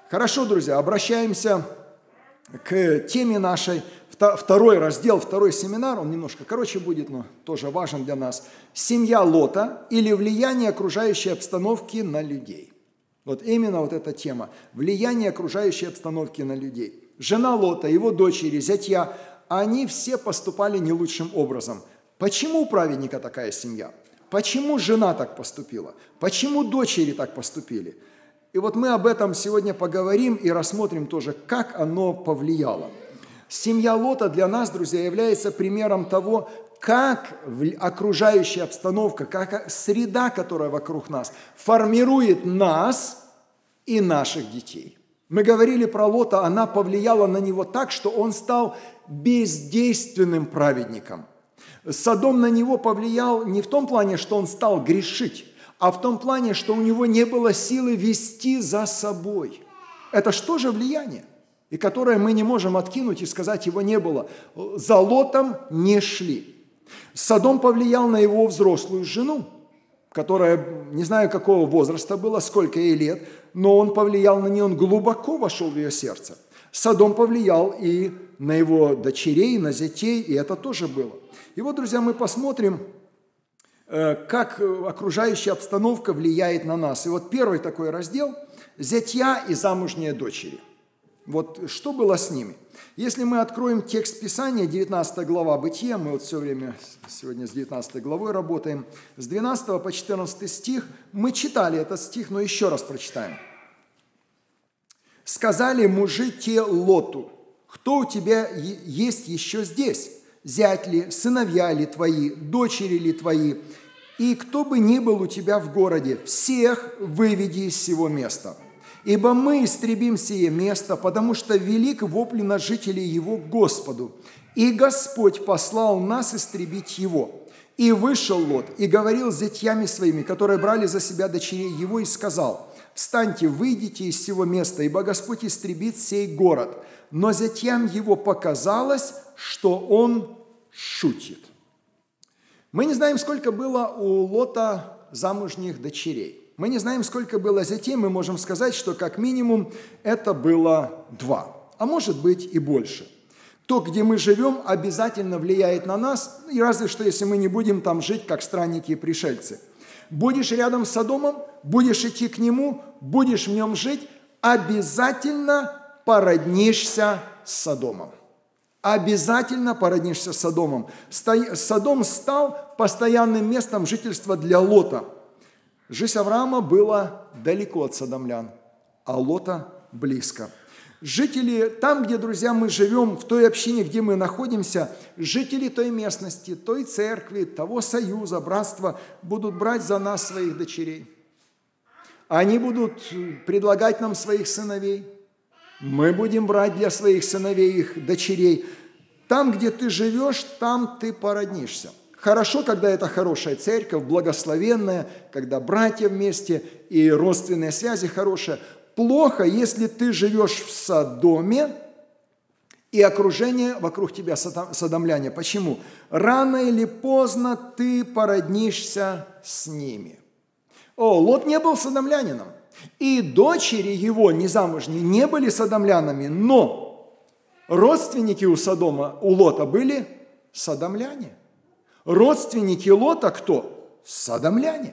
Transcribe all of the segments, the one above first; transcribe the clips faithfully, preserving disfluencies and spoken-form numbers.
Хорошо, друзья, обращаемся к теме нашей. Второй раздел, второй семинар, он немножко короче будет, но тоже важен для нас. Семья Лота или влияние окружающей обстановки на людей. Вот именно вот эта тема. Влияние окружающей обстановки на людей. Жена Лота, его дочери, зятья, они все поступали не лучшим образом. Почему у праведника такая семья? Почему жена так поступила? Почему дочери так поступили? И вот мы об этом сегодня поговорим и рассмотрим тоже, как оно повлияло. Семья Лота для нас, друзья, является примером того, как окружающая обстановка, как среда, которая вокруг нас, формирует нас и наших детей. Мы говорили про Лота, она повлияла на него так, что он стал бездейственным праведником. Содом на него повлиял не в том плане, что он стал грешить, а в том плане, что у него не было силы вести за собой. Это что же влияние? И которое мы не можем откинуть и сказать, его не было. За Лотом не шли. Содом повлиял на его взрослую жену, которая, не знаю, какого возраста была, сколько ей лет, но он повлиял на нее, он глубоко вошел в ее сердце. Содом повлиял и на его дочерей, на зятей, и это тоже было. И вот, друзья, мы посмотрим, как окружающая обстановка влияет на нас. И вот первый такой раздел – зятья и замужние дочери. Вот что было с ними? Если мы откроем текст Писания, девятнадцатая глава Бытия, мы вот все время сегодня с девятнадцатой главой работаем, с двенадцатого по четырнадцатый стих, мы читали этот стих, но еще раз прочитаем. «Сказали мужи те Лоту, кто у тебя есть еще здесь? Зять ли, сыновья ли твои, дочери ли твои? И кто бы ни был у тебя в городе, всех выведи из сего места». Ибо мы истребим сие место, потому что велик вопль на жителей его к Господу. И Господь послал нас истребить его. И вышел Лот, и говорил с зятьями своими, которые брали за себя дочерей его, и сказал: «Встаньте, выйдите из сего места, ибо Господь истребит сей город». Но зятьям его показалось, что он шутит. Мы не знаем, сколько было у Лота замужних дочерей. Мы не знаем, сколько было зятей, мы можем сказать, что как минимум это было два, а может быть и больше. То, где мы живем, обязательно влияет на нас, и разве что, если мы не будем там жить, как странники и пришельцы. Будешь рядом с Содомом, будешь идти к нему, будешь в нем жить, обязательно породнишься с Содомом. Обязательно породнишься с Содомом. Содом стал постоянным местом жительства для Лота. Жизнь Авраама была далеко от содомлян, а Лота близко. Жители, там, где, друзья, мы живем, в той общине, где мы находимся, жители той местности, той церкви, того союза, братства будут брать за нас своих дочерей. Они будут предлагать нам своих сыновей. Мы будем брать для своих сыновей их дочерей. Там, где ты живешь, там ты породнишься. Хорошо, когда это хорошая церковь, благословенная, когда братья вместе и родственные связи хорошие. Плохо, если ты живешь в Содоме и окружение вокруг тебя содомляне. Почему? Рано или поздно ты породнишься с ними. О, Лот не был содомлянином, и дочери его незамужние не были содомлянами, но родственники у Содома, у Лота были содомляне. Родственники Лота кто? Содомляне.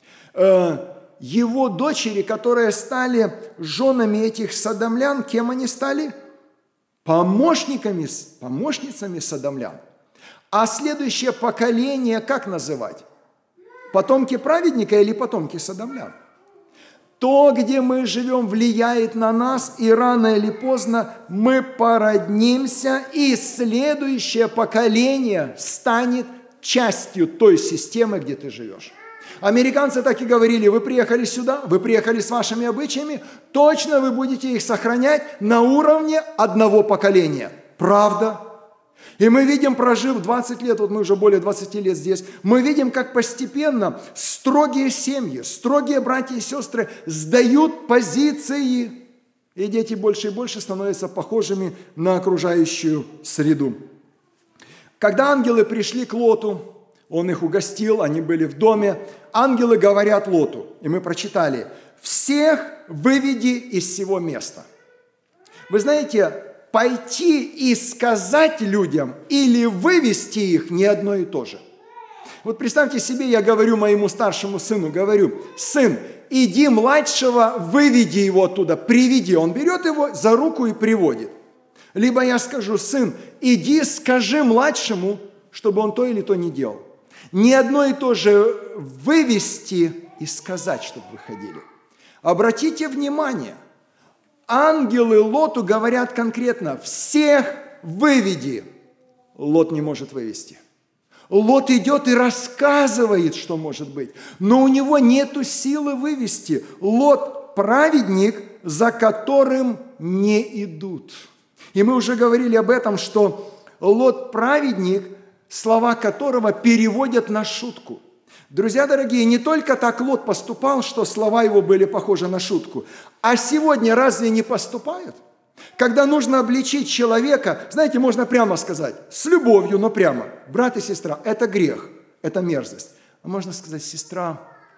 Его дочери, которые стали женами этих содомлян, кем они стали? Помощниками, помощницами содомлян. А следующее поколение как называть? Потомки праведника или потомки содомлян? То, где мы живем, влияет на нас, и рано или поздно мы породнимся, и следующее поколение станет частью той системы, где ты живешь. Американцы так и говорили: вы приехали сюда, вы приехали с вашими обычаями, точно вы будете их сохранять на уровне одного поколения. Правда? И мы видим, прожив двадцать лет, вот мы уже более двадцати лет здесь, мы видим, как постепенно строгие семьи, строгие братья и сестры сдают позиции, и дети больше и больше становятся похожими на окружающую среду. Когда ангелы пришли к Лоту, он их угостил, они были в доме, ангелы говорят Лоту, и мы прочитали: всех выведи из сего места. Вы знаете, пойти и сказать людям или вывести их не одно и то же. Вот представьте себе, я говорю моему старшему сыну, говорю: сын, иди младшего, выведи его оттуда, приведи. Он берет его за руку и приводит. Либо я скажу: сын, иди скажи младшему, чтобы он то или то не делал. Не одно и то же вывести и сказать, чтобы выходили. Обратите внимание, ангелы Лоту говорят конкретно: всех выведи. Лот не может вывести. Лот идет и рассказывает, что может быть, но у него нету силы вывести. Лот – праведник, за которым не идут. И мы уже говорили об этом, что Лот – праведник, слова которого переводят на шутку. Друзья дорогие, не только так Лот поступал, что слова его были похожи на шутку, а сегодня разве не поступают? Когда нужно обличить человека, знаете, можно прямо сказать, с любовью, но прямо: брат и сестра, это грех, это мерзость. А можно сказать: сестра,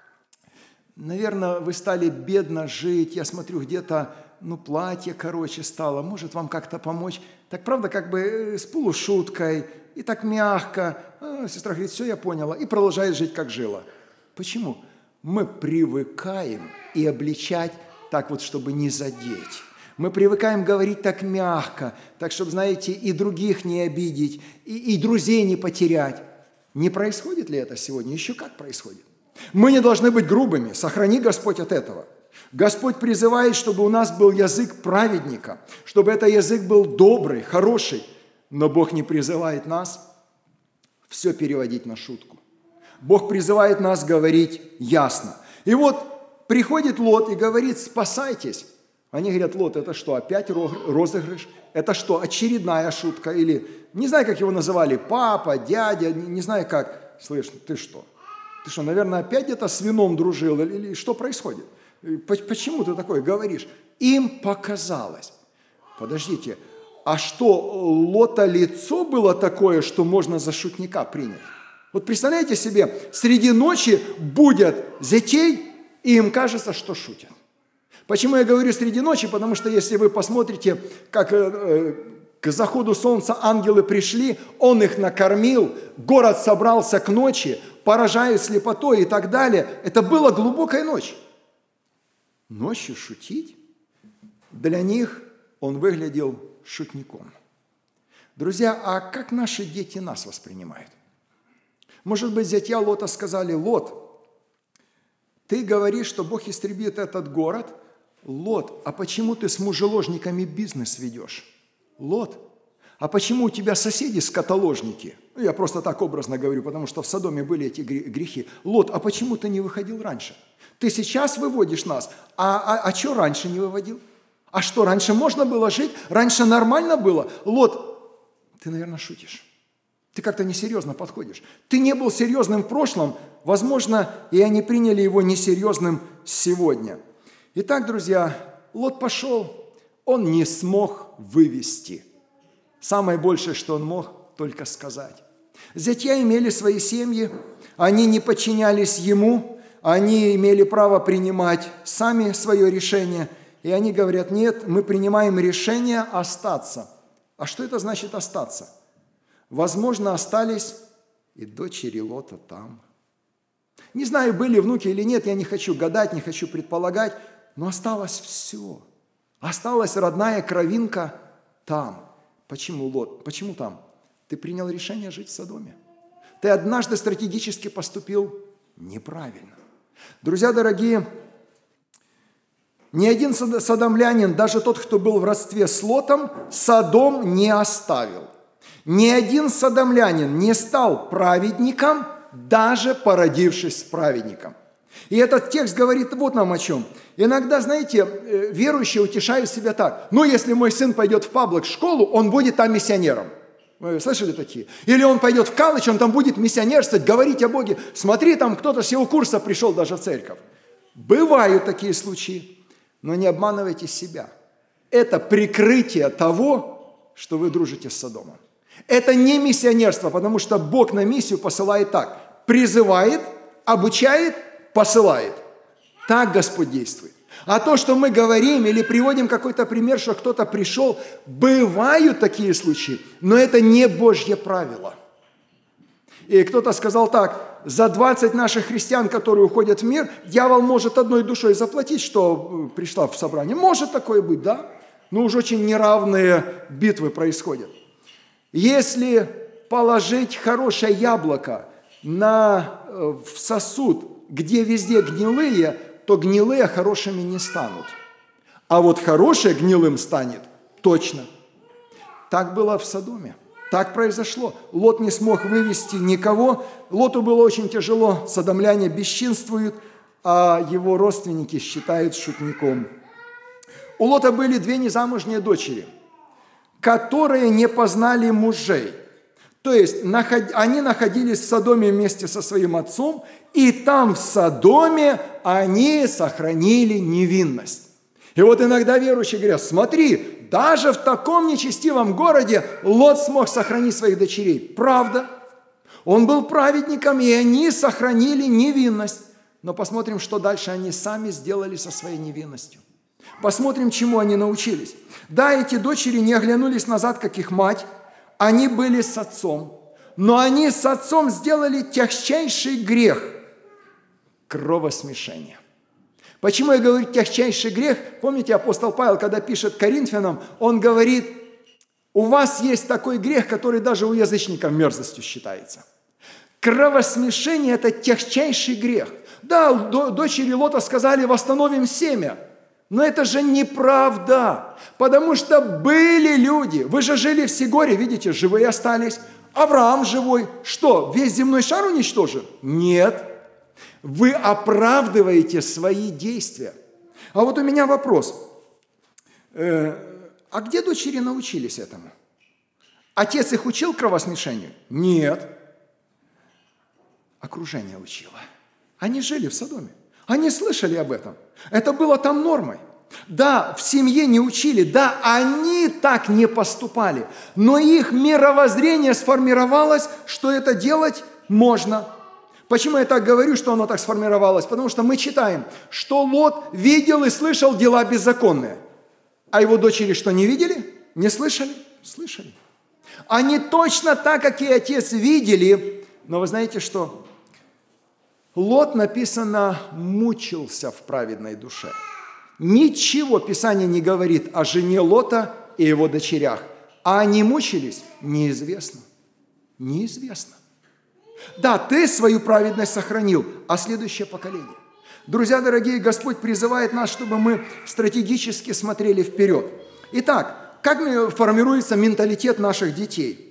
наверное, вы стали бедно жить, я смотрю, где-то, ну, платье короче стало, может вам как-то помочь? Так правда, как бы с полушуткой и так мягко. А, сестра говорит: все, я поняла, и продолжает жить, как жила. Почему? Мы привыкаем и обличать так вот, чтобы не задеть. Мы привыкаем говорить так мягко, так, чтобы, знаете, и других не обидеть, и, и друзей не потерять. Не происходит ли это сегодня? Еще как происходит. Мы не должны быть грубыми. Сохрани, Господь, от этого. Господь призывает, чтобы у нас был язык праведника, чтобы этот язык был добрый, хороший. Но Бог не призывает нас все переводить на шутку. Бог призывает нас говорить ясно. И вот приходит Лот и говорит: спасайтесь. Они говорят: Лот, это что, опять розыгрыш? Это что, очередная шутка? Или, не знаю, как его называли, папа, дядя, не, не знаю как. Слышь, ты что? Ты что, наверное, опять где-то с вином дружил? Или, или что происходит? Почему ты такое говоришь? Им показалось. Подождите, а что, Лота лицо было такое, что можно за шутника принять? Вот представляете себе, среди ночи будят зятей, и им кажется, что шутят. Почему я говорю среди ночи? Потому что если вы посмотрите, как к заходу солнца ангелы пришли, он их накормил, город собрался к ночи, поражая слепотой и так далее. Это была глубокая ночь. Ночью шутить? Для них он выглядел шутником. Друзья, а как наши дети нас воспринимают? Может быть, зятья Лота сказали: Лот, ты говоришь, что Бог истребит этот город. Лот, а почему ты с мужеложниками бизнес ведешь? Лот, а почему у тебя соседи скотоложники? Я просто так образно говорю, потому что в Содоме были эти грехи. Лот, а почему ты не выходил раньше? Ты сейчас выводишь нас, а, а, а что раньше не выводил? А что, раньше можно было жить? Раньше нормально было? Лот, ты, наверное, шутишь. Ты как-то несерьезно подходишь. Ты не был серьезным в прошлом, возможно, и они приняли его несерьезным сегодня. Итак, друзья, Лот пошел, он не смог вывести. Самое большее, что он мог, только сказать. Зятья имели свои семьи, они не подчинялись ему, они имели право принимать сами свое решение, и они говорят: нет, мы принимаем решение остаться. А что это значит остаться? Возможно, остались и дочери Лота там. Не знаю, были внуки или нет, я не хочу гадать, не хочу предполагать, но осталось все. Осталась родная кровинка там. Почему, Лот? Почему там? Ты принял решение жить в Содоме. Ты однажды стратегически поступил неправильно. Друзья дорогие, ни один содомлянин, даже тот, кто был в родстве с Лотом, Содом не оставил. Ни один содомлянин не стал праведником, даже породившись с праведником. И этот текст говорит вот нам о чем. Иногда, знаете, верующие утешают себя так: ну, если мой сын пойдет в паблик школу, он будет там миссионером. Вы слышали такие? Или он пойдет в колледж, он там будет миссионерствовать, говорить о Боге. Смотри, там кто-то с его курса пришел даже в церковь. Бывают такие случаи, но не обманывайте себя. Это прикрытие того, что вы дружите с Содомом. Это не миссионерство, потому что Бог на миссию посылает так: призывает, обучает, посылает. Так Господь действует. А то, что мы говорим или приводим какой-то пример, что кто-то пришел, бывают такие случаи, но это не Божье правило. И кто-то сказал так: за двадцать наших христиан, которые уходят в мир, дьявол может одной душой заплатить, что пришла в собрание. Может такое быть, да? Но уж очень неравные битвы происходят. Если положить хорошее яблоко на, в сосуд, где везде гнилые, то гнилые хорошими не станут. А вот хорошее гнилым станет точно. Так было в Содоме. Так произошло. Лот не смог вывести никого. Лоту было очень тяжело. Содомляне бесчинствуют, а его родственники считают шутником. У Лота были две незамужние дочери, которые не познали мужей. То есть они находились в Содоме вместе со своим отцом, и там в Содоме они сохранили невинность. И вот иногда верующие говорят: смотри, даже в таком нечестивом городе Лот смог сохранить своих дочерей. Правда. Он был праведником, и они сохранили невинность. Но посмотрим, что дальше они сами сделали со своей невинностью. Посмотрим, чему они научились. Да, эти дочери не оглянулись назад, как их мать. Они были с отцом. Но они с отцом сделали тягчайший грех – кровосмешение. Почему я говорю тягчайший грех? Помните, апостол Павел, когда пишет Коринфянам, он говорит: у вас есть такой грех, который даже у язычников мерзостью считается. Кровосмешение – это тягчайший грех. Да, дочери Лота сказали: восстановим семя. Но это же неправда, потому что были люди. Вы же жили в Сигоре, видите, живые остались. Авраам живой. Что, весь земной шар уничтожен? Нет. Вы оправдываете свои действия. А вот у меня вопрос. Э, а где дочери научились этому? Отец их учил кровосмешению? Нет. Окружение учило. Они жили в Содоме. Они слышали об этом. Это было там нормой. Да, в семье не учили, да, они так не поступали, но их мировоззрение сформировалось, что это делать можно. Почему я так говорю, что оно так сформировалось? Потому что мы читаем, что Лот видел и слышал дела беззаконные. А его дочери что, не видели? Не слышали? Слышали. Они точно так, как и отец, видели, но вы знаете что? Лот, написано, мучился в праведной душе. Ничего Писание не говорит о жене Лота и его дочерях. А они мучились? Неизвестно. Неизвестно. Да, ты свою праведность сохранил, а следующее поколение. Друзья дорогие, Господь призывает нас, чтобы мы стратегически смотрели вперед. Итак, как формируется менталитет наших детей?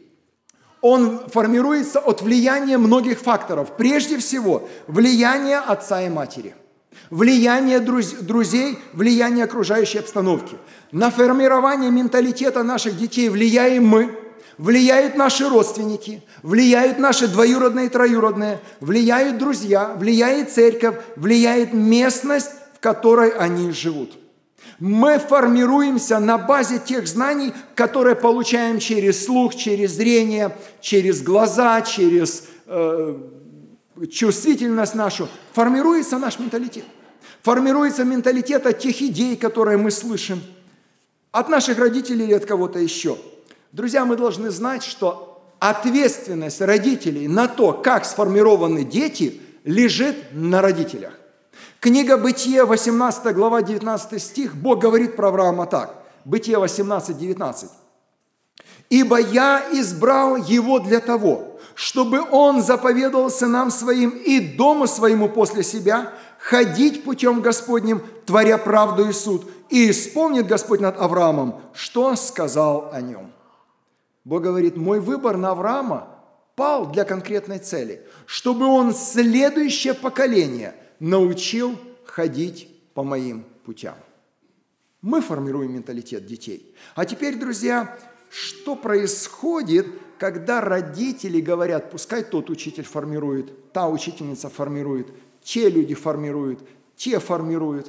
Он формируется от влияния многих факторов. Прежде всего, влияние отца и матери. Влияние друзей, влияние окружающей обстановки. На формирование менталитета наших детей влияем мы, влияют наши родственники, влияют наши двоюродные и троюродные, влияют друзья, влияет церковь, влияет местность, в которой они живут. Мы формируемся на базе тех знаний, которые получаем через слух, через зрение, через глаза, через э, чувствительность нашу. Формируется наш менталитет. Формируется менталитет от тех идей, которые мы слышим, от наших родителей или от кого-то еще. Друзья, мы должны знать, что ответственность родителей на то, как сформированы дети, лежит на родителях. Книга Бытие, восемнадцатая глава, девятнадцатый стих, Бог говорит про Авраама так. Бытие восемнадцать, девятнадцать. «Ибо я избрал его для того, чтобы он заповедовал сынам своим и дому своему после себя ходить путем Господним, творя правду и суд, и исполнит Господь над Авраамом, что сказал о нем». Бог говорит: мой выбор на Авраама пал для конкретной цели, чтобы он следующее поколение научил ходить по моим путям. Мы формируем менталитет детей. А теперь, друзья, что происходит, когда родители говорят: пускай тот учитель формирует, та учительница формирует, те люди формируют, те формируют.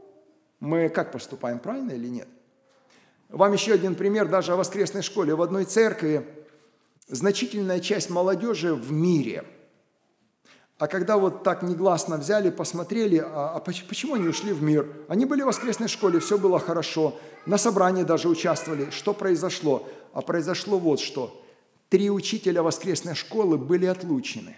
Мы как поступаем, правильно или нет? Вам еще один пример даже о воскресной школе. В одной церкви значительная часть молодежи в мире, А когда вот так негласно взяли, посмотрели, а, а почему они ушли в мир? Они были в воскресной школе, все было хорошо, на собрании даже участвовали. Что произошло? А произошло вот что. Три учителя воскресной школы были отлучены.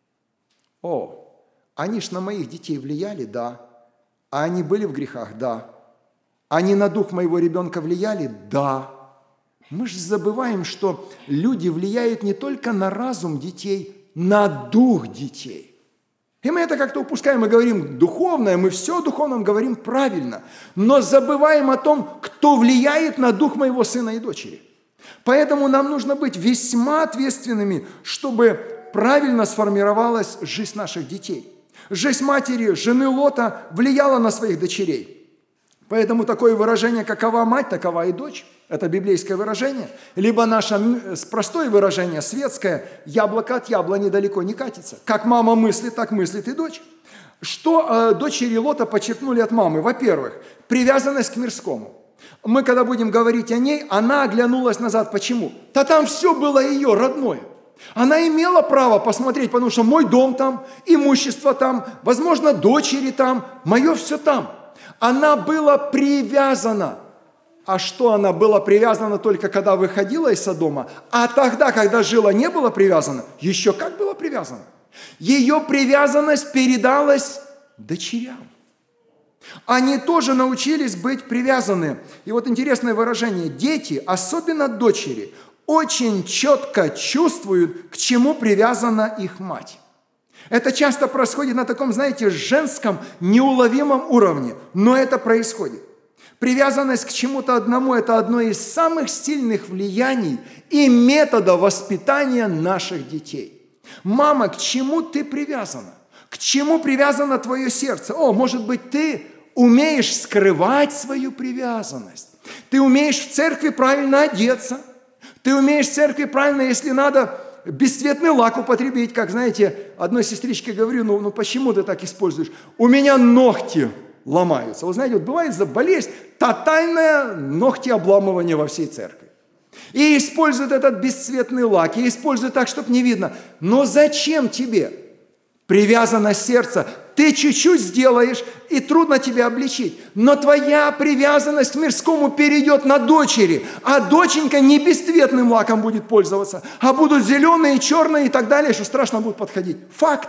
О, они ж на моих детей влияли? Да. А они были в грехах? Да. Они на дух моего ребенка влияли? Да. Мы же забываем, что люди влияют не только на разум детей, на дух детей. И мы это как-то упускаем, мы говорим духовное, мы все о духовном говорим правильно, но забываем о том, кто влияет на дух моего сына и дочери. Поэтому нам нужно быть весьма ответственными, чтобы правильно сформировалась жизнь наших детей. Жизнь матери, жены Лота влияла на своих дочерей. Поэтому такое выражение «какова мать, такова и дочь» – это библейское выражение. Либо наше простое выражение, светское «яблоко от яблони далеко не катится». Как мама мыслит, так мыслит и дочь. Что э, дочери Лота почерпнули от мамы? Во-первых, привязанность к мирскому. Мы, когда будем говорить о ней, она оглянулась назад. Почему? Да там все было ее родное. Она имела право посмотреть, потому что мой дом там, имущество там, возможно, дочери там, мое все там. Она была привязана. А что она была привязана только когда выходила из Содома? А тогда, когда жила, не была привязана? Еще как была привязана? Ее привязанность передалась дочерям. Они тоже научились быть привязаны. И вот интересное выражение. Дети, особенно дочери, очень четко чувствуют, к чему привязана их мать. Это часто происходит на таком, знаете, женском, неуловимом уровне, но это происходит. Привязанность к чему-то одному – это одно из самых сильных влияний и методов воспитания наших детей. Мама, к чему ты привязана? К чему привязано твое сердце? О, может быть, ты умеешь скрывать свою привязанность. Ты умеешь в церкви правильно одеться. Ты умеешь в церкви правильно, если надо, бесцветный лак употребить, как, знаете, одной сестричке говорю, ну, ну почему ты так используешь? У меня ногти ломаются. Вы знаете, вот бывает за болезнь, тотальное ногтеобламывание во всей церкви. И используют этот бесцветный лак, и используют так, чтобы не видно. Но зачем тебе привязанность сердца? Ты чуть-чуть сделаешь, и трудно тебя обличить. Но твоя привязанность к мирскому перейдет на дочери. А доченька не бесцветным лаком будет пользоваться, а будут зеленые, черные и так далее, что страшно будет подходить. Факт.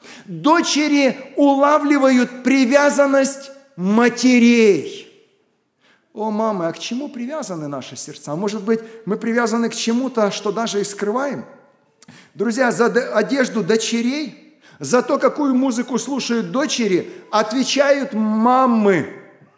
Дочери улавливают привязанность матерей. О, мамы, а к чему привязаны наши сердца? Может быть, мы привязаны к чему-то, что даже и скрываем? Друзья, за одежду дочерей, за то, какую музыку слушают дочери, отвечают мамы.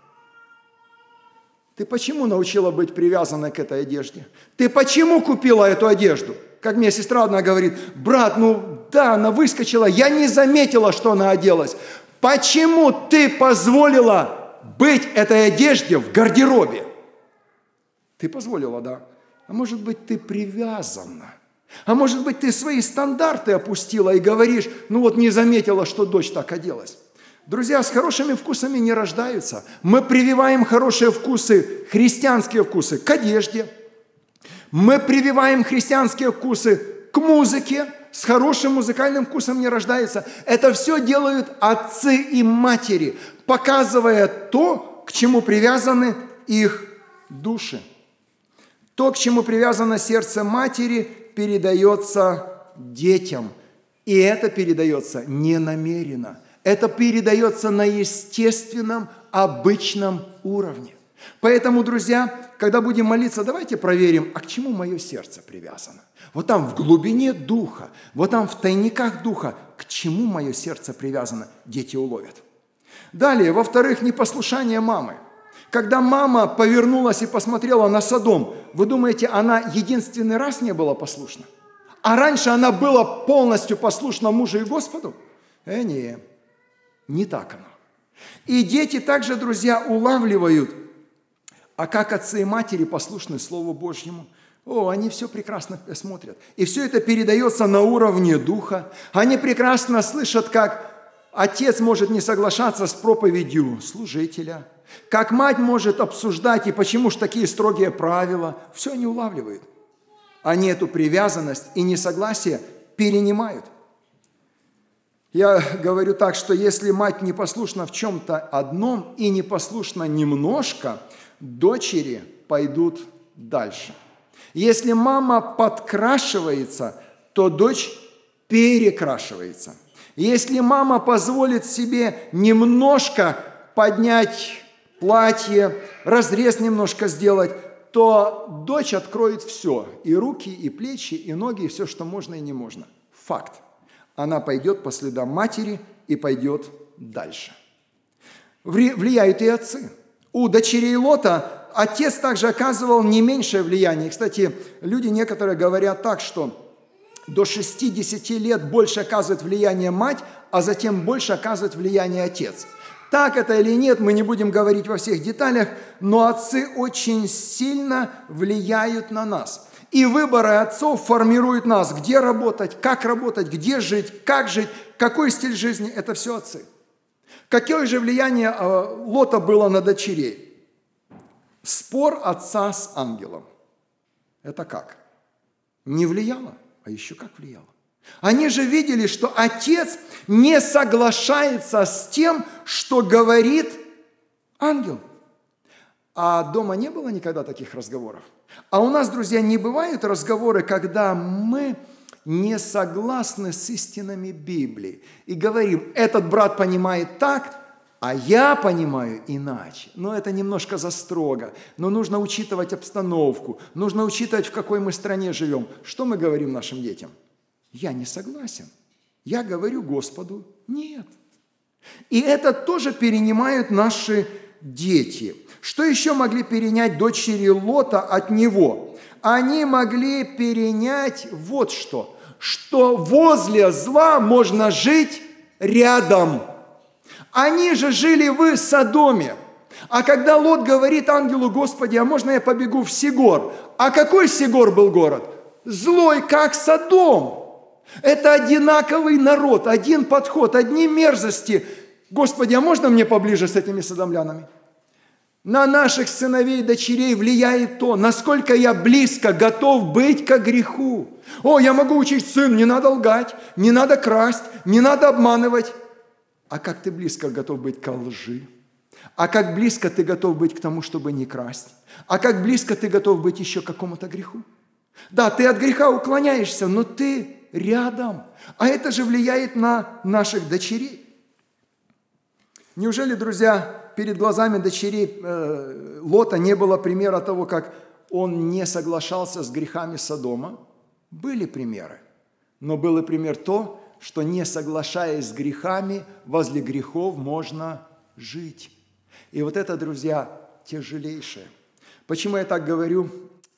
Ты почему научила быть привязанной к этой одежде? Ты почему купила эту одежду? Как мне сестра одна говорит, брат, ну да, она выскочила, я не заметила, что она оделась. Почему ты позволила быть этой одежде в гардеробе? Ты позволила, да. А может быть, ты привязана? А может быть, ты свои стандарты опустила и говоришь, ну вот не заметила, что дочь так оделась. Друзья, с хорошими вкусами не рождаются. Мы прививаем хорошие вкусы, христианские вкусы к одежде. Мы прививаем христианские вкусы к музыке. С хорошим музыкальным вкусом не рождаются. Это все делают отцы и матери, показывая то, к чему привязаны их души. То, к чему привязано сердце матери, передается детям. И это передается не намеренно. Это передается на естественном, обычном уровне. Поэтому, друзья, когда будем молиться, давайте проверим, а к чему мое сердце привязано. Вот там в глубине духа, вот там в тайниках духа, к чему мое сердце привязано, дети уловят. Далее, во-вторых, непослушание мамы. Когда мама повернулась и посмотрела на Содом, вы думаете, она единственный раз не была послушна? А раньше она была полностью послушна мужу и Господу? Э, не, не так оно. И дети также, друзья, улавливают, а как отцы и матери послушны Слову Божьему. О, они все прекрасно смотрят. И все это передается на уровне духа. Они прекрасно слышат, как отец может не соглашаться с проповедью служителя, как мать может обсуждать, и почему же такие строгие правила. Все они улавливают. Они эту привязанность и несогласие перенимают. Я говорю так, что если мать непослушна в чем-то одном и непослушна немножко, дочери пойдут дальше. Если мама подкрашивается, то дочь перекрашивается. Если мама позволит себе немножко поднять платье, разрез немножко сделать, то дочь откроет все, и руки, и плечи, и ноги, и все, что можно и не можно. Факт. Она пойдет по следам матери и пойдет дальше. Влияют и отцы. У дочерей Лота отец также оказывал не меньшее влияние. Кстати, люди некоторые говорят так, что до шестидесяти лет больше оказывает влияние мать, а затем больше оказывает влияние отец. Так это или нет, мы не будем говорить во всех деталях, но отцы очень сильно влияют на нас. И выборы отцов формируют нас, где работать, как работать, где жить, как жить, какой стиль жизни – это все отцы. Какое же влияние Лота было на дочерей? Спор отца с ангелом. Это как? Не влияло, а еще как влияло. Они же видели, что отец не соглашается с тем, что говорит ангел. А дома не было никогда таких разговоров. А у нас, друзья, не бывают разговоры, когда мы не согласны с истинами Библии и говорим, этот брат понимает так, а я понимаю иначе. Но это немножко застрого. Но нужно учитывать обстановку, нужно учитывать, в какой мы стране живем. Что мы говорим нашим детям? Я не согласен. Я говорю Господу нет. И это тоже перенимают наши дети. Что еще могли перенять дочери Лота от него? Они могли перенять вот что, что возле зла можно жить рядом. Они же жили в Содоме. А когда Лот говорит ангелу: Господи, а можно я побегу в Сигор? А какой Сигор был город? Злой, как Содом. Это одинаковый народ, один подход, одни мерзости. Господи, а можно мне поближе с этими содомлянами? На наших сыновей и дочерей влияет то, насколько я близко готов быть ко греху. О, я могу учить: сын, не надо лгать, не надо красть, не надо обманывать. А как ты близко готов быть ко лжи? А как близко ты готов быть к тому, чтобы не красть? А как близко ты готов быть еще к какому-то греху? Да, ты от греха уклоняешься, но ты рядом. А это же влияет на наших дочерей. Неужели, друзья, перед глазами дочерей э, Лота не было примера того, как он не соглашался с грехами Содома? Были примеры. Но был и пример то, что не соглашаясь с грехами, возле грехов можно жить. И вот это, друзья, тяжелейшее. Почему я так говорю?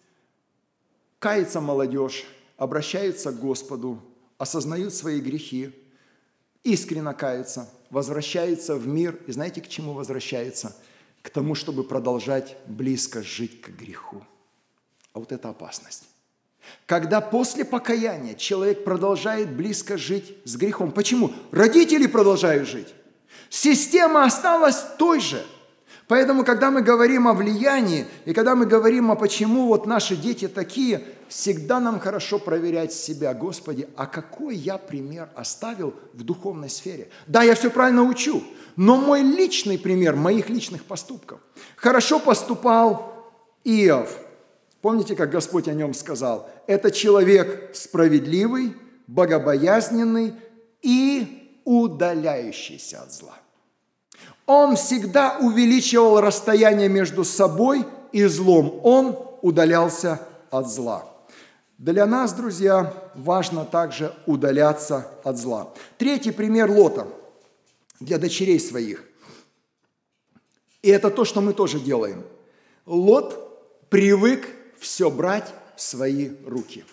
Кается молодежь, обращаются к Господу, осознают свои грехи, искренне каются, возвращаются в мир. И знаете, к чему возвращаются? К тому, чтобы продолжать близко жить к греху. А вот это опасность. Когда после покаяния человек продолжает близко жить с грехом. Почему? Родители продолжают жить. Система осталась той же. Поэтому, когда мы говорим о влиянии, и когда мы говорим о почему вот наши дети такие, всегда нам хорошо проверять себя. Господи, а какой я пример оставил в духовной сфере? Да, я все правильно учу, но мой личный пример моих личных поступков. Хорошо поступал Иов. Помните, как Господь о нем сказал? Это человек справедливый, богобоязненный и удаляющийся от зла. Он всегда увеличивал расстояние между собой и злом. Он удалялся от зла. Для нас, друзья, важно также удаляться от зла. Третий пример Лота для дочерей своих. И это то, что мы тоже делаем. Лот привык все брать в свои руки.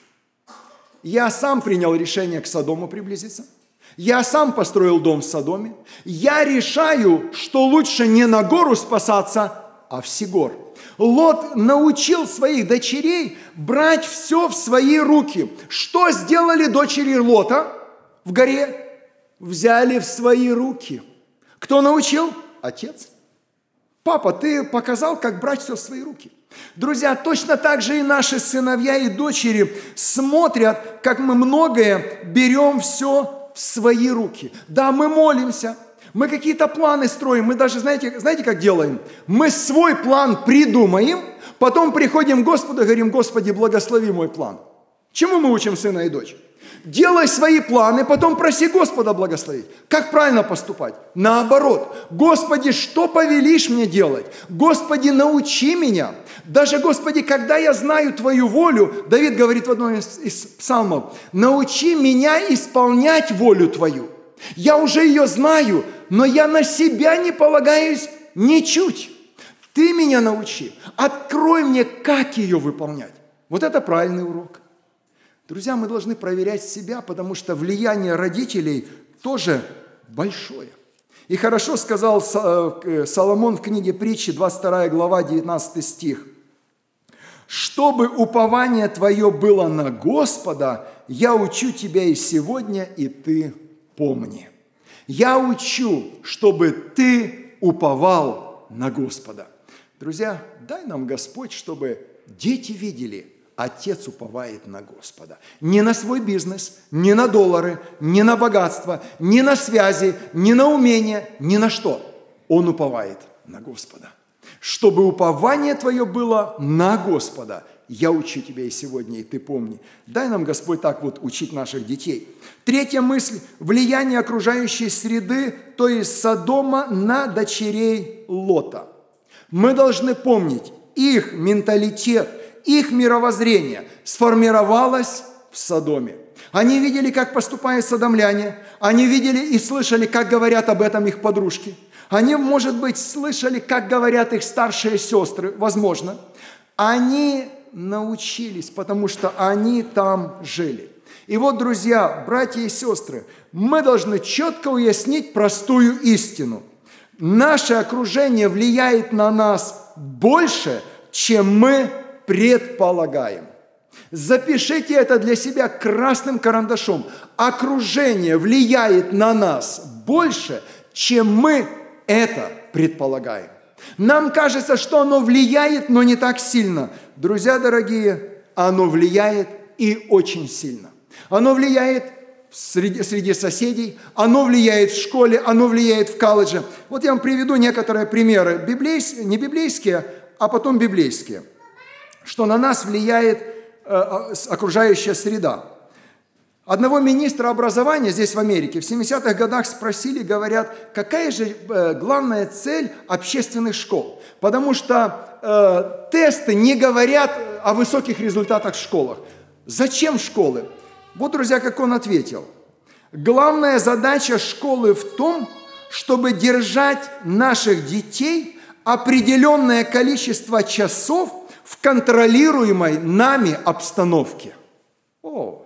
Я сам принял решение к Содому приблизиться. Я сам построил дом в Содоме. Я решаю, что лучше не на гору спасаться, а в Сигор. Лот научил своих дочерей брать все в свои руки. Что сделали дочери Лота в горе? Взяли в свои руки. Кто научил? Отец. Папа, ты показал, как брать все в свои руки. Друзья, точно так же и наши сыновья и дочери смотрят, как мы многое берем все в свои руки. Да, мы молимся, мы какие-то планы строим, мы даже, знаете, знаете, как делаем? Мы свой план придумаем, потом приходим к Господу и говорим: Господи, благослови мой план. Чему мы учим сына и дочь? Делай свои планы, потом проси Господа благословить. Как правильно поступать? Наоборот. Господи, что повелишь мне делать? Господи, научи меня. Даже, Господи, когда я знаю Твою волю, Давид говорит в одном из, из псалмов: научи меня исполнять волю Твою. Я уже ее знаю, но я на себя не полагаюсь ничуть. Ты меня научи. Открой мне, как ее выполнять. Вот это правильный урок. Друзья, мы должны проверять себя, потому что влияние родителей тоже большое. И хорошо сказал Соломон в книге Притчи, двадцать вторая глава, девятнадцатый стих. «Чтобы упование твое было на Господа, я учу тебя и сегодня, и ты помни». Я учу, чтобы ты уповал на Господа. Друзья, дай нам Господь, чтобы дети видели: отец уповает на Господа. Не на свой бизнес, не на доллары, не на богатство, не на связи, не на умения, ни на что. Он уповает на Господа. Чтобы упование твое было на Господа. Я учу тебя и сегодня, и ты помни. Дай нам, Господь, так вот учить наших детей. Третья мысль – влияние окружающей среды, то есть Содома, на дочерей Лота. Мы должны помнить, их менталитет, их мировоззрение сформировалось в Содоме. Они видели, как поступают содомляне. Они видели и слышали, как говорят об этом их подружки. Они, может быть, слышали, как говорят их старшие сестры, возможно. Они научились, потому что они там жили. И вот, друзья, братья и сестры, мы должны четко уяснить простую истину. Наше окружение влияет на нас больше, чем мы предполагаем. Запишите это для себя красным карандашом. Окружение влияет на нас больше, чем мы это предполагаем. Нам кажется, что оно влияет, но не так сильно. Друзья дорогие, оно влияет и очень сильно. Оно влияет среди, среди соседей, оно влияет в школе, оно влияет в колледже. Вот я вам приведу некоторые примеры, библейские, не библейские, а потом библейские, что на нас влияет э, окружающая среда. Одного министра образования здесь в Америке в семидесятых годах спросили, говорят, какая же э, главная цель общественных школ? Потому что э, тесты не говорят о высоких результатах в школах. Зачем школы? Вот, друзья, как он ответил. Главная задача школы в том, чтобы держать наших детей определенное количество часов в контролируемой нами обстановке. О,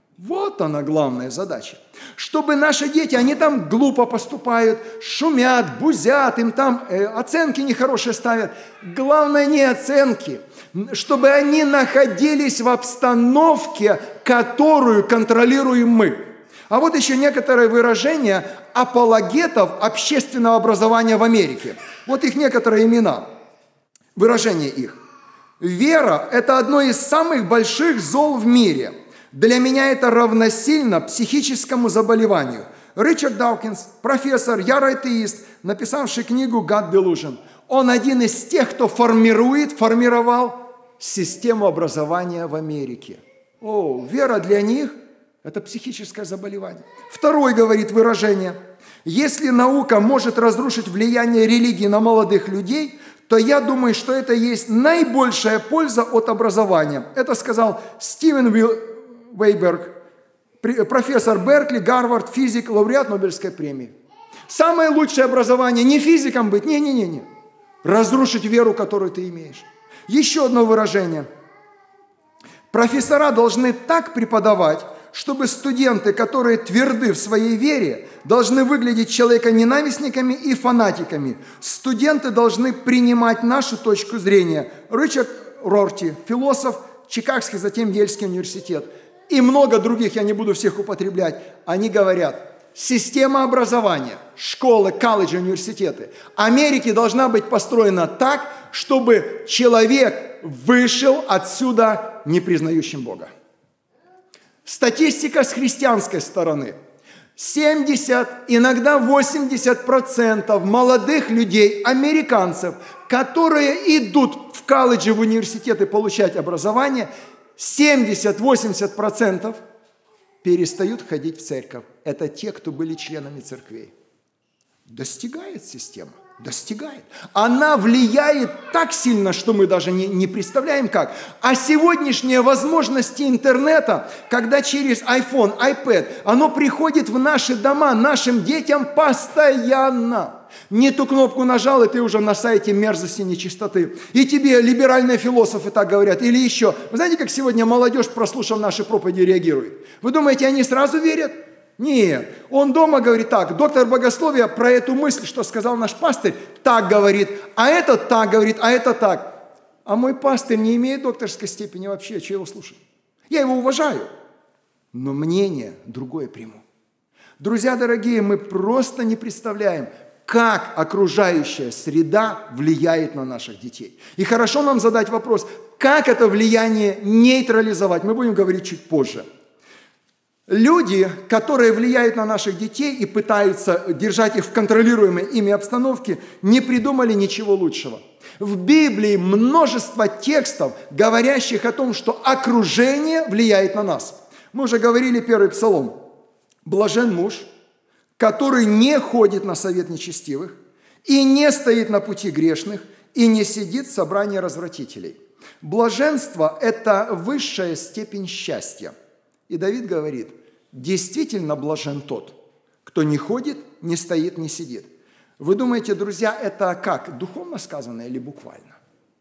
вот она главная задача. Чтобы наши дети, они там глупо поступают, шумят, бузят, им там э, оценки нехорошие ставят. Главное не оценки, чтобы они находились в обстановке, которую контролируем мы. А вот еще некоторые выражения апологетов общественного образования в Америке. Вот их некоторые имена, выражения их. Вера – это одно из самых больших зол в мире. Для меня это равносильно психическому заболеванию. Ричард Даукинс, профессор, ярый атеист, написавший книгу «God Delusion». Он один из тех, кто формирует, формировал систему образования в Америке. О, вера для них – это психическое заболевание. Второе, говорит выражение, если наука может разрушить влияние религии на молодых людей, то я думаю, что это есть наибольшая польза от образования. Это сказал Стивен Вейберг, профессор Беркли, Гарвард, физик, лауреат Нобелевской премии. Самое лучшее образование не физиком быть, не-не-не, разрушить веру, которую ты имеешь. Еще одно выражение. Профессора должны так преподавать, чтобы студенты, которые тверды в своей вере, должны выглядеть человеконенавистниками и фанатиками. Студенты должны принимать нашу точку зрения. Ричард Рорти, философ, Чикагский, затем Ельский университет. И много других, я не буду всех употреблять. Они говорят, система образования, школы, колледжи, университеты Америки должна быть построена так, чтобы человек вышел отсюда не признающим Бога. Статистика с христианской стороны. семьдесят, иногда восемьдесят процентов молодых людей, американцев, которые идут в колледжи, в университеты получать образование, семьдесят-восемьдесят процентов перестают ходить в церковь. Это те, кто были членами церквей. Достигает система. Достигает. Она влияет так сильно, что мы даже не, не представляем как. А сегодняшние возможности интернета, когда через iPhone, iPad, оно приходит в наши дома, нашим детям постоянно. Не ту кнопку нажал, и ты уже на сайте мерзости, нечистоты. И тебе либеральные философы так говорят. Или еще. Вы знаете, как сегодня молодежь, прослушав наши проповеди, реагирует? Вы думаете, они сразу верят? Нет. Он дома говорит так, доктор богословия про эту мысль, что сказал наш пастырь, так говорит, а этот так говорит, а это так. А мой пастырь не имеет докторской степени вообще, что его слушать? Я его уважаю, но мнение другое приму. Друзья дорогие, мы просто не представляем, как окружающая среда влияет на наших детей. И хорошо нам задать вопрос, как это влияние нейтрализовать. Мы будем говорить чуть позже. Люди, которые влияют на наших детей и пытаются держать их в контролируемой ими обстановке, не придумали ничего лучшего. В Библии множество текстов, говорящих о том, что окружение влияет на нас. Мы уже говорили первый псалом. «Блажен муж, который не ходит на совет нечестивых, и не стоит на пути грешных, и не сидит в собрании развратителей». Блаженство – это высшая степень счастья. И Давид говорит, действительно блажен тот, кто не ходит, не стоит, не сидит. Вы думаете, друзья, это как, духовно сказано или буквально?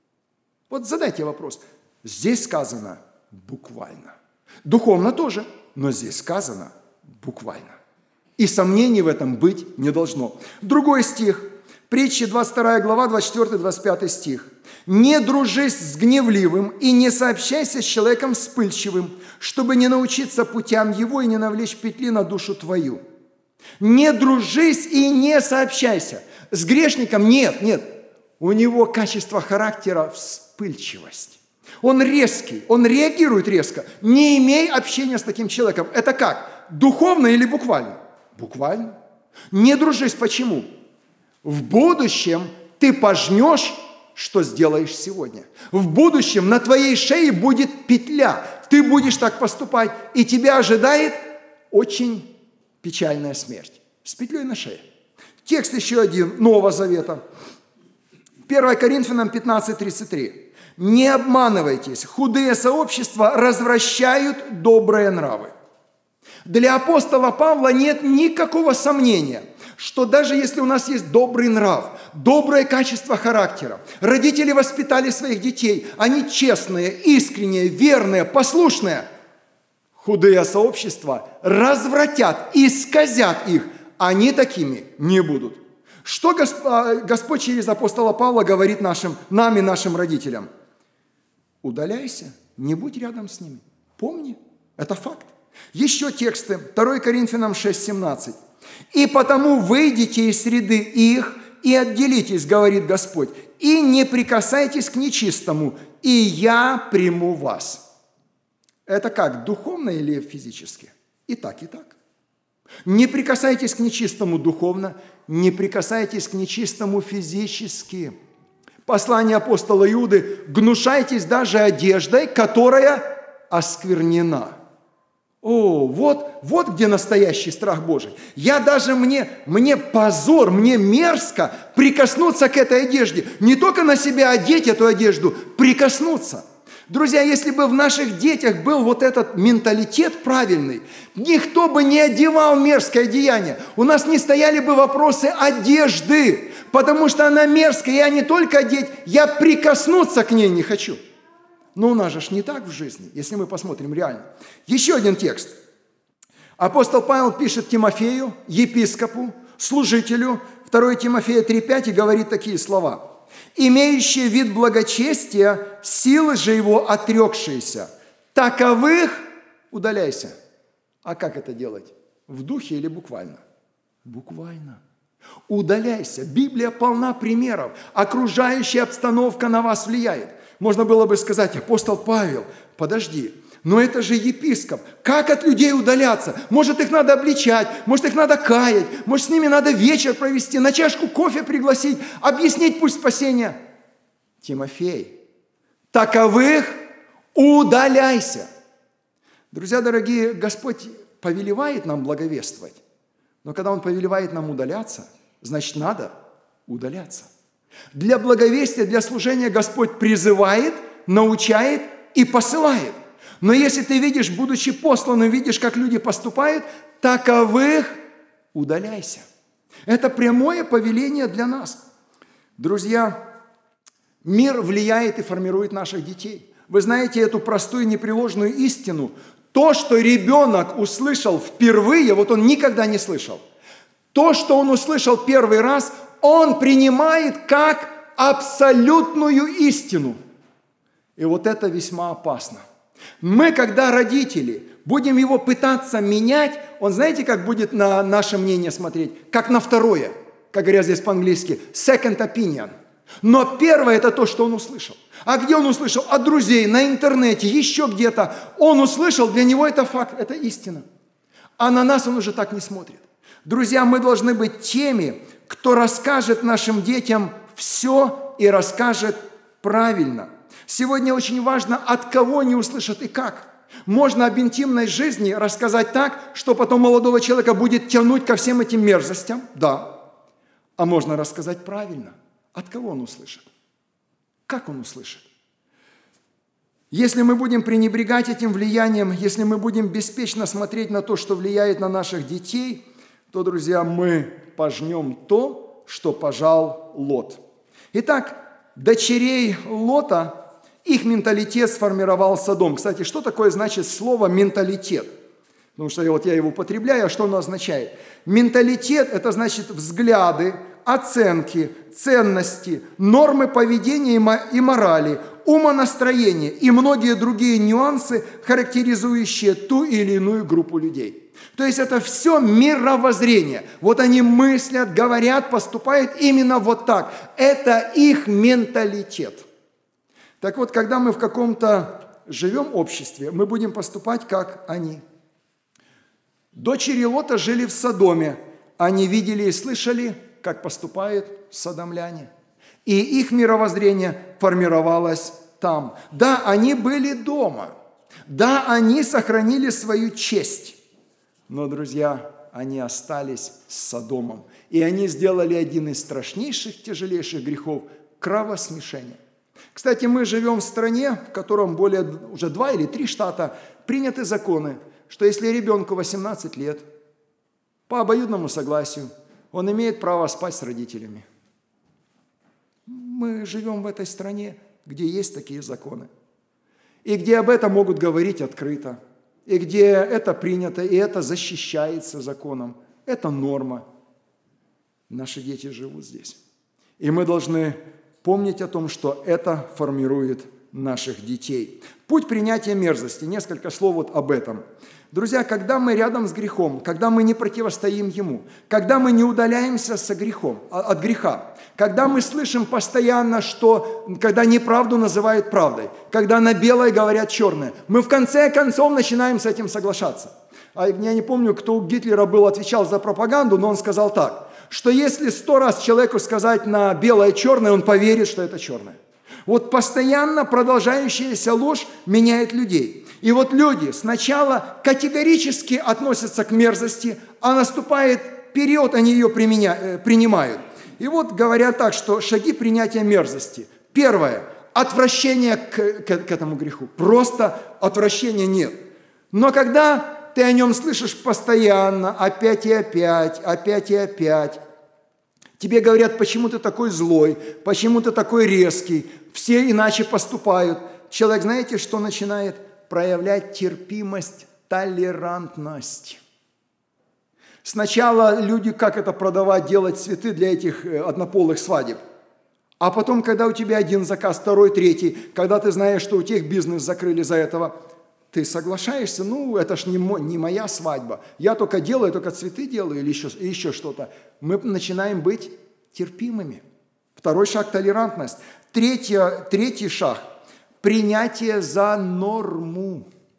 Вот задайте вопрос. Здесь сказано буквально. Духовно тоже, но здесь сказано буквально. И сомнений в этом быть не должно. Другой стих, Притчи, двадцать вторая глава, двадцать четвёртый - двадцать пятый стих. «Не дружись с гневливым и не сообщайся с человеком вспыльчивым, чтобы не научиться путям его и не навлечь петли на душу твою». Не дружись и не сообщайся. С грешником нет, нет. У него качество характера вспыльчивость. Он резкий, он реагирует резко. Не имей общения с таким человеком. Это как? Духовно или буквально? Буквально. Не дружись. Почему? В будущем ты пожнешь, что сделаешь сегодня. В будущем на твоей шее будет петля. Ты будешь так поступать, и тебя ожидает очень печальная смерть. С петлей на шее. Текст еще один, Нового Завета. первое Коринфянам пятнадцать тридцать три. «Не обманывайтесь, худые сообщества развращают добрые нравы». Для апостола Павла нет никакого сомнения, что даже если у нас есть добрый нрав, доброе качество характера, родители воспитали своих детей, они честные, искренние, верные, послушные, худые сообщества развратят, исказят их, они такими не будут. Что Господь через апостола Павла говорит нашим, нам и нашим родителям? Удаляйся, не будь рядом с ними. Помни, это факт. Еще тексты, второе Коринфянам шесть семнадцать. «И потому выйдите из среды их и отделитесь, говорит Господь, и не прикасайтесь к нечистому, и я приму вас». Это как, духовно или физически? И так, и так. Не прикасайтесь к нечистому духовно, не прикасайтесь к нечистому физически. Послание апостола Иуды: «Гнушайтесь даже одеждой, которая осквернена». О, вот, вот где настоящий страх Божий. Я даже, мне, мне позор, мне мерзко прикоснуться к этой одежде. Не только на себя одеть эту одежду, прикоснуться. Друзья, если бы в наших детях был вот этот менталитет правильный, никто бы не одевал мерзкое одеяние. У нас не стояли бы вопросы одежды, потому что она мерзкая. Я не только одеть, я прикоснуться к ней не хочу. Но у нас же не так в жизни, если мы посмотрим реально. Еще один текст. Апостол Павел пишет Тимофею, епископу, служителю, второе Тимофея три пять, и говорит такие слова. «Имеющие вид благочестия, силы же его отрекшиеся, таковых удаляйся». А как это делать? В духе или буквально? Буквально. Удаляйся. Библия полна примеров. Окружающая обстановка на вас влияет. Можно было бы сказать: апостол Павел, подожди, Но это же епископ. Как от людей удаляться? Может, их надо обличать, может, их надо каять, может, с ними надо вечер провести, на чашку кофе пригласить, объяснить путь спасения. Тимофей, таковых удаляйся. Друзья дорогие, Господь повелевает нам благовествовать, но когда Он повелевает нам удаляться, значит, надо удаляться. Для благовестия, для служения Господь призывает, научает и посылает. Но если ты видишь, будучи посланным, видишь, как люди поступают, таковых удаляйся. Это прямое повеление для нас. Друзья, мир влияет и формирует наших детей. Вы знаете эту простую непреложную истину. То, что ребенок услышал впервые, вот он никогда не слышал. То, что он услышал первый раз, он принимает как абсолютную истину. И вот это весьма опасно. Мы, когда родители, будем его пытаться менять, он, знаете, как будет на наше мнение смотреть? Как на второе, как говорят здесь по-английски, second opinion. Но первое – это то, что он услышал. А где он услышал? От друзей, на интернете, еще где-то. Он услышал, для него это факт, это истина. А на нас он уже так не смотрит. Друзья, мы должны быть теми, кто расскажет нашим детям все и расскажет правильно. Сегодня очень важно, от кого они услышат и как. Можно об интимной жизни рассказать так, что потом молодого человека будет тянуть ко всем этим мерзостям. Да. А можно рассказать правильно. От кого он услышит? Как он услышит? Если мы будем пренебрегать этим влиянием, если мы будем беспечно смотреть на то, что влияет на наших детей, то, друзья, мы пожнем то, что пожал Лот. Итак, дочерей Лота, их менталитет сформировал Содом. Кстати, что такое значит слово «менталитет»? Потому что вот я его употребляю, а что оно означает? Менталитет – это значит взгляды, оценки, ценности, нормы поведения и морали, умонастроение и многие другие нюансы, характеризующие ту или иную группу людей. То есть это все мировоззрение. Вот они мыслят, говорят, поступают именно вот так. Это их менталитет. Так вот, когда мы в каком-то живем обществе, мы будем поступать, как они. Дочери Лота жили в Содоме. Они видели и слышали, как поступают содомляне. И их мировоззрение формировалось там. Да, они были дома. Да, они сохранили свою честь. Но, друзья, они остались с Содомом. И они сделали один из страшнейших, тяжелейших грехов – кровосмешение. Кстати, мы живем в стране, в котором более уже два или три штата приняты законы, что если ребенку восемнадцать лет, по обоюдному согласию, он имеет право спать с родителями. Мы живем в этой стране, где есть такие законы. И где об этом могут говорить открыто. И где это принято, и это защищается законом. Это норма. Наши дети живут здесь. И мы должны помнить о том, что это формирует наших детей. Путь принятия мерзости. Несколько слов вот об этом. Друзья, когда мы рядом с грехом, когда мы не противостоим ему, когда мы не удаляемся со грехом, от греха, когда мы слышим постоянно, что когда неправду называют правдой, когда на белое говорят черное, мы в конце концов начинаем с этим соглашаться. А я не помню, кто у Гитлера был, отвечал за пропаганду, но он сказал так, что если сто раз человеку сказать на белое черное, он поверит, что это черное. Вот постоянно продолжающаяся ложь меняет людей. И вот люди сначала категорически относятся к мерзости, а наступает период, они ее принимают. И вот говорят так, что шаги принятия мерзости. Первое – отвращение к, к, к этому греху. Просто отвращения нет. Но когда ты о нем слышишь постоянно, опять и опять, опять и опять, тебе говорят, почему ты такой злой, почему ты такой резкий, все иначе поступают. Человек, знаете, что начинает? Проявлять терпимость, толерантность. Сначала люди, как это продавать, делать цветы для этих однополых свадеб. А потом, когда у тебя один заказ, второй, третий, когда ты знаешь, что у тех бизнес закрыли за этого, ты соглашаешься, ну, это ж не, мой, не моя свадьба. Я только делаю, только цветы делаю или еще, еще что-то. Мы начинаем быть терпимыми. Второй шаг – толерантность. Третье, третий шаг – принятие за норму.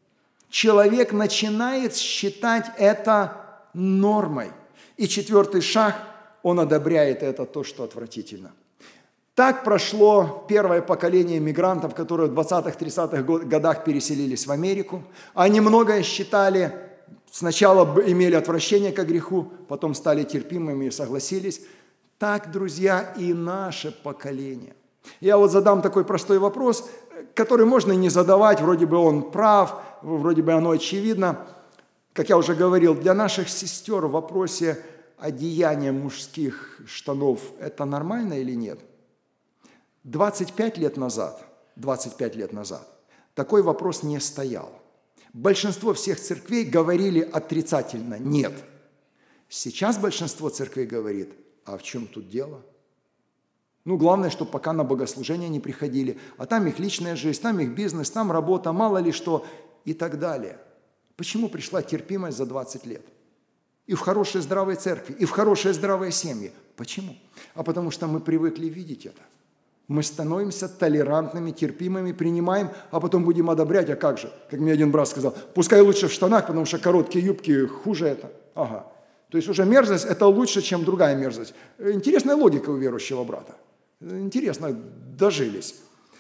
человек начинает считать это нормой. И четвертый шаг, он одобряет это, то, что отвратительно. Так прошло первое поколение мигрантов, которые в двадцатых-тридцатых годах переселились в Америку. Они многое считали, сначала имели отвращение к греху, потом стали терпимыми и согласились. Так, друзья, и наше поколение. Я вот задам такой простой вопрос, который можно и не задавать, вроде бы он прав, вроде бы оно очевидно. Как я уже говорил, для наших сестер в вопросе одеяния мужских штанов это нормально или нет? двадцать пять лет назад, двадцать пять лет назад такой вопрос не стоял. Большинство всех церквей говорили отрицательно «нет». Сейчас большинство церквей говорит: а в чем тут дело? Ну, главное, чтобы пока на богослужение не приходили, а там их личная жизнь, там их бизнес, там работа, мало ли что и так далее. Почему пришла терпимость за двадцать лет? И в хорошие здравые церкви, и в хорошие здравые семьи. Почему? А потому что мы привыкли видеть это. Мы становимся толерантными, терпимыми, принимаем, а потом будем одобрять. А как же? Как мне один брат сказал, пускай лучше в штанах, потому что короткие юбки хуже это. Ага. То есть уже мерзость – это лучше, чем другая мерзость. Интересная логика у верующего брата. Интересно, дожились.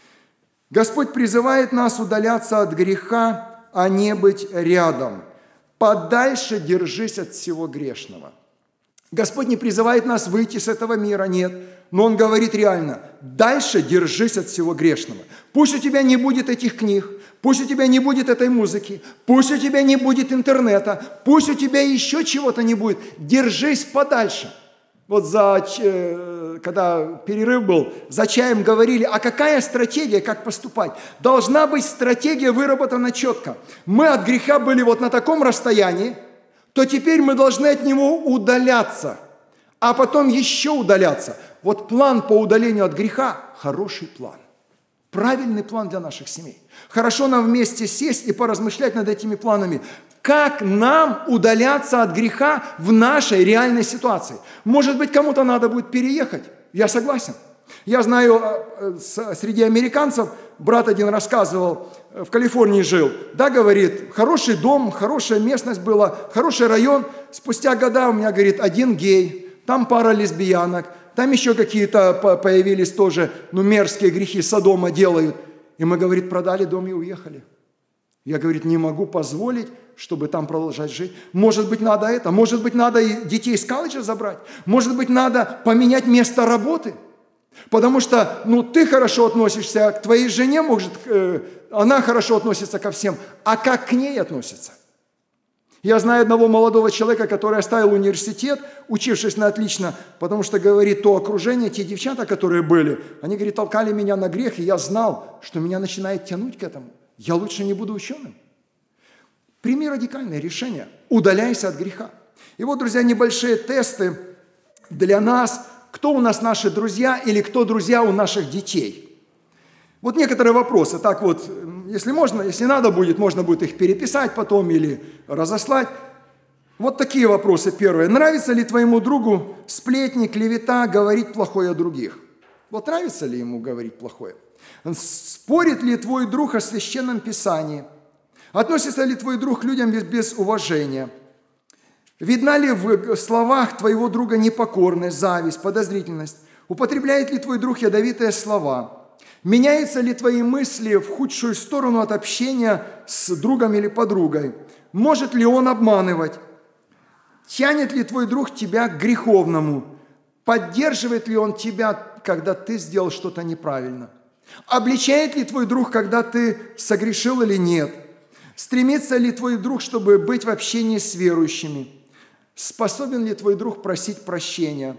Господь призывает нас удаляться от греха, а не быть рядом. Подальше держись от всего грешного. Господь не призывает нас выйти с этого мира, нет. Но Он говорит реально: дальше держись от всего грешного. Пусть у тебя не будет этих книг, пусть у тебя не будет этой музыки, пусть у тебя не будет интернета, пусть у тебя еще чего-то не будет. Держись подальше. Вот за, когда перерыв был, за чаем говорили, а какая стратегия, как поступать? Должна быть стратегия выработана четко. Мы от греха были вот на таком расстоянии, то теперь мы должны от него удаляться, а потом еще удаляться. Вот план по удалению от греха – хороший план. Правильный план для наших семей. Хорошо нам вместе сесть и поразмышлять над этими планами. Как нам удаляться от греха в нашей реальной ситуации? Может быть, кому-то надо будет переехать. Я согласен. Я знаю, среди американцев, брат один рассказывал, в Калифорнии жил. Да, говорит, хороший дом, хорошая местность была, хороший район. Спустя года у меня, говорит, один гей, там пара лесбиянок, там еще какие-то появились тоже, ну, мерзкие грехи Содома делают. И мы, говорит, продали дом и уехали. Я, говорит, не могу позволить, чтобы там продолжать жить. Может быть, надо это, может быть, надо и детей из колледжа забрать, может быть, надо поменять место работы. Потому что, ну, ты хорошо относишься к твоей жене, может, э, она хорошо относится ко всем, а как к ней относится? Я знаю одного молодого человека, который оставил университет, учившись на отлично, потому что, говорит, то окружение, те девчата, которые были, они, говорит, толкали меня на грех, и я знал, что меня начинает тянуть к этому. Я лучше не буду ученым. Прими радикальное решение. Удаляйся от греха. И вот, друзья, небольшие тесты для нас. Кто у нас наши друзья или кто друзья у наших детей? Вот некоторые вопросы. Так вот, если можно, если надо будет, можно будет их переписать потом или разослать. Вот такие вопросы первые. Нравится ли твоему другу сплетни, клевета, говорить плохое о других? Вот нравится ли ему говорить плохое? Спорит ли твой друг о священном писании? Относится ли твой друг к людям без, без уважения? Видна ли в словах твоего друга непокорность, зависть, подозрительность? Употребляет ли твой друг ядовитые слова? Меняются ли твои мысли в худшую сторону от общения с другом или подругой? Может ли он обманывать? Тянет ли твой друг тебя к греховному? Поддерживает ли он тебя, когда ты сделал что-то неправильно? Обличает ли твой друг, когда ты согрешил или нет? Стремится ли твой друг, чтобы быть в общении с верующими? Способен ли твой друг просить прощения?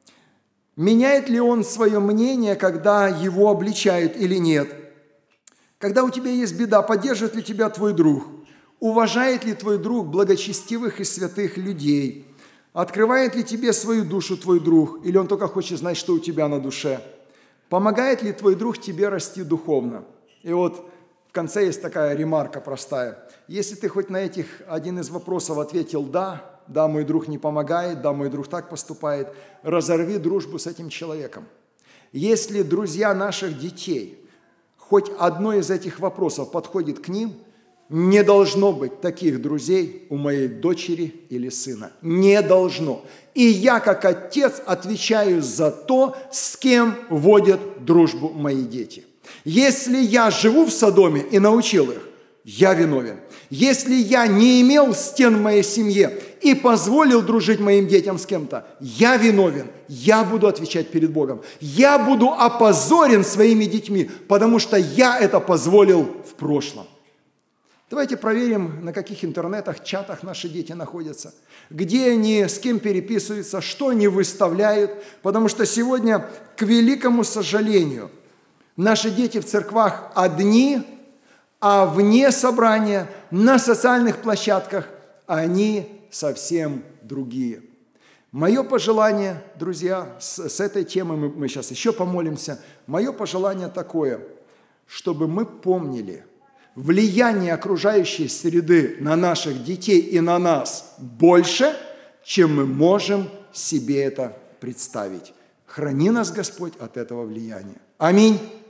Меняет ли он свое мнение, когда его обличают или нет? Когда у тебя есть беда, поддерживает ли тебя твой друг? Уважает ли твой друг благочестивых и святых людей? Открывает ли тебе свою душу твой друг? Или он только хочет знать, что у тебя на душе? Помогает ли твой друг тебе расти духовно? И вот в конце есть такая ремарка простая. Если ты хоть на этих один из вопросов ответил «да», да, мой друг не помогает, да, мой друг так поступает, разорви дружбу с этим человеком. Если друзья наших детей, хоть одно из этих вопросов подходит к ним, Не должно быть таких друзей у моей дочери или сына. Не должно. И я, как отец, отвечаю за то, с кем водят дружбу мои дети. Если я живу в Содоме и научил их, я виновен. Если я не имел стен в моей семье и позволил дружить моим детям с кем-то, я виновен. Я буду отвечать перед Богом. Я буду опозорен своими детьми, потому что я это позволил в прошлом. Давайте проверим, на каких интернетах, чатах наши дети находятся, где они, с кем переписываются, что они выставляют, потому что сегодня, к великому сожалению, наши дети в церквах одни, а вне собрания, на социальных площадках, они совсем другие. Мое пожелание, друзья, с, с этой темой мы, мы сейчас еще помолимся, мое пожелание такое, чтобы мы помнили, влияние окружающей среды на наших детей и на нас больше, чем мы можем себе это представить. Храни нас, Господь, от этого влияния. Аминь.